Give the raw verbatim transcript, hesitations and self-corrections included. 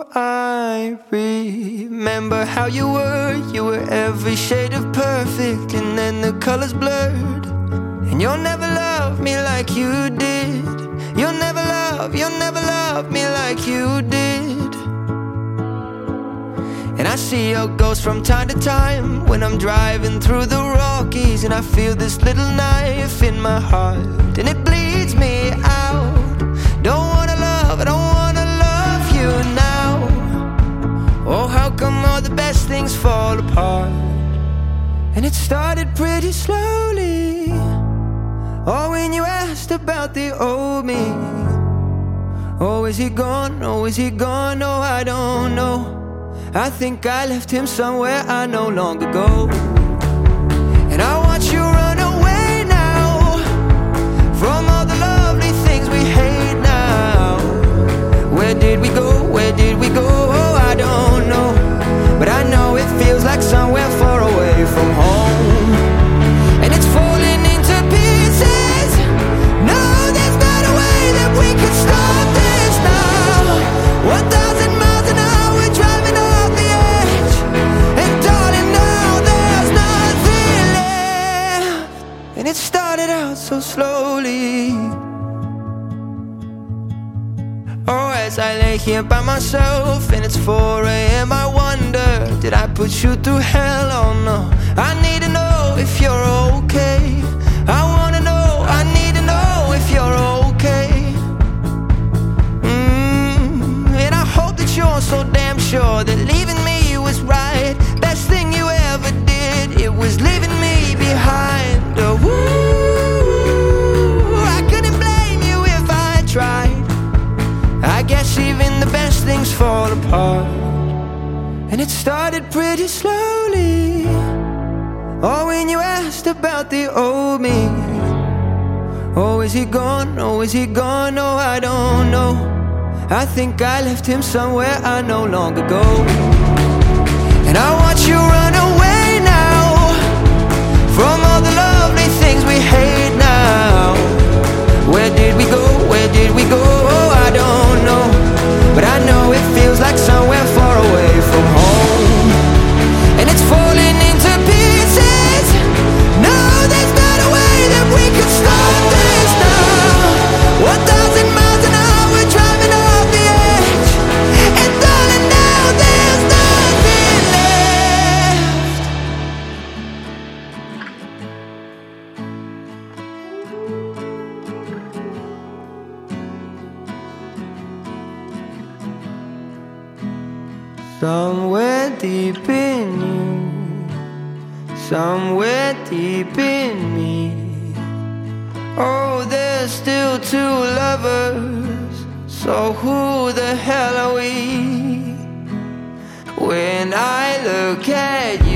I remember how you were. You were every shade of perfect, and then the colors blurred. And you'll never love me like you did. You'll never love, you'll never love me like you did. And I see your ghost from time to time when I'm driving through the Rockies, and I feel this little knife in my heart, and it bleeds me out. Don't wanna love, I don't wanna love you now. Oh, how come all the best things fall apart? And it started pretty slowly. Oh, when you asked about the old me. Oh, is he gone? Oh, is he gone? No, I don't know. I think I left him somewhere I no longer go. And I watch you run away now from all the lovely things we hate now. Where did we go? Where did we go? Oh, I don't know. But I know it feels like somewhere far away from home. And it's falling into pieces. No, there's not a way that we can stop this now. One thousand miles an hour we're driving off the edge. And darling, now there's nothing left. And it started out so slowly. Oh, as I lay here by myself and it's four a m I wonder, did I put you through hell? Oh no, I need to know if you're okay. I wanna know, I need to know if you're okay. mm, And I hope that you're so damn sure that leaving me was right. Best thing you ever did, it was leaving me behind. Oh, woo, I couldn't blame you if I tried. I guess even the best things fall apart. And it started pretty slowly. Oh, when you asked about the old me. Oh, is he gone? Oh, is he gone? No, I don't know. I think I left him somewhere I no longer go. And I watch you run away now from all the lovely things we hate now. Where did we go? Where did we go? Oh, I don't know. But I know it feels like somewhere far away from home. And it's falling into pieces. No, there's not a way that we can stop this now. One thousand miles an hour we're driving off the edge. And darling, now there's nothing left. Somewhere deep in you, somewhere deep in me. Oh, there's still two lovers. So who the hell are we? When I look at you,